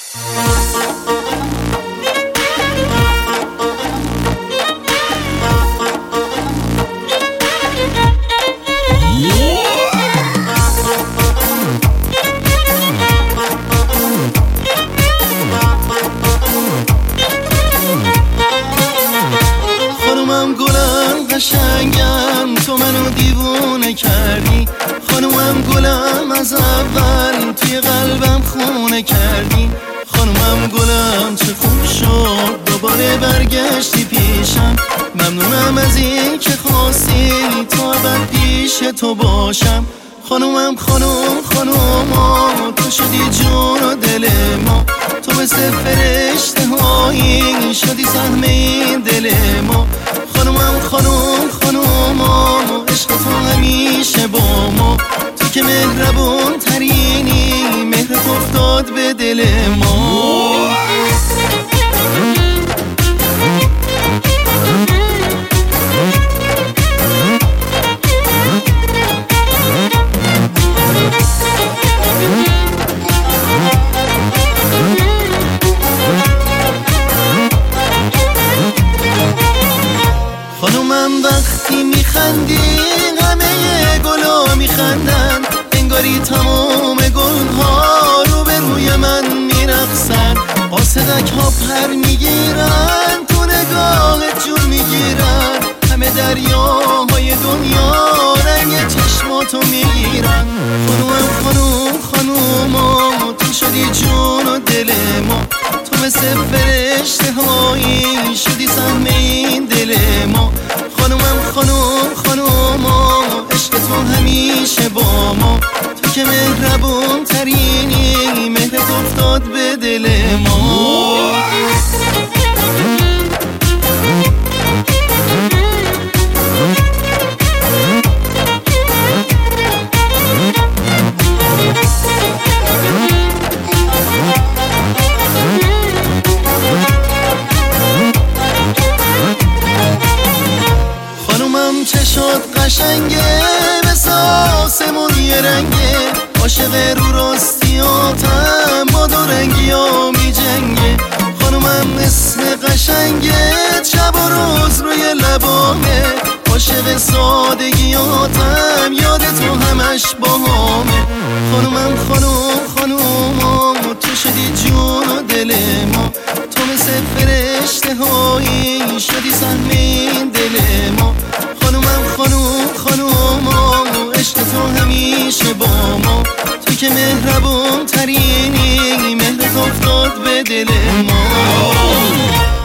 خانومم گلم قشنگم، تو منو دیوونه کردی. خانومم گلم از اول توی قلبم خونه کردی. خانومم گلم چه خوب شد دوباره برگشتی پیشم. ممنونم از این که خواستی تا ابد پیش تو باشم. خانومم خانوما تو شدی جون و دل ما. تو مثل فرشته هایی شدی سهم این دل ما. خانومم خانوما عشق تو همیشه با ما. تو که مهربون ترینی، مهرت افتاد به دل ما. خانومم وقتی میخندی همه گلا میخندن، انگاری تمام گلها رو به روی من میرقصن. قاصدک ها پر میگیرن، تو نگاهت جون میگیرن. همه دریاهای دنیا رنگ چشماتو میگیرن. خانوما تو شدی جون و دل ما. تو مثل فرشته هایی شدی سهم این دل ما. خانومم خانوما عشق تو همیشه با ما. تو که مهربون ترینی، مهرت افتاد به دل ما. خانومم چه شد قشنگه، مثل آسمون یه رنگه. عاشق رو راستیاتم با دو رنگی ها می جنگه. خانومم اسم قشنگه، شب و روز روی لبامه. عاشق سادگیاتم، یاد تو همش با همه. خانومم خانوما تو شدی جون و دل ما. تو مثل فرشته هایی شدی سهم این دل ما. خانومم خانوما عشق تو همیشه با ما. تو که مهربون ترینی، مهرت افتاد به دل ما.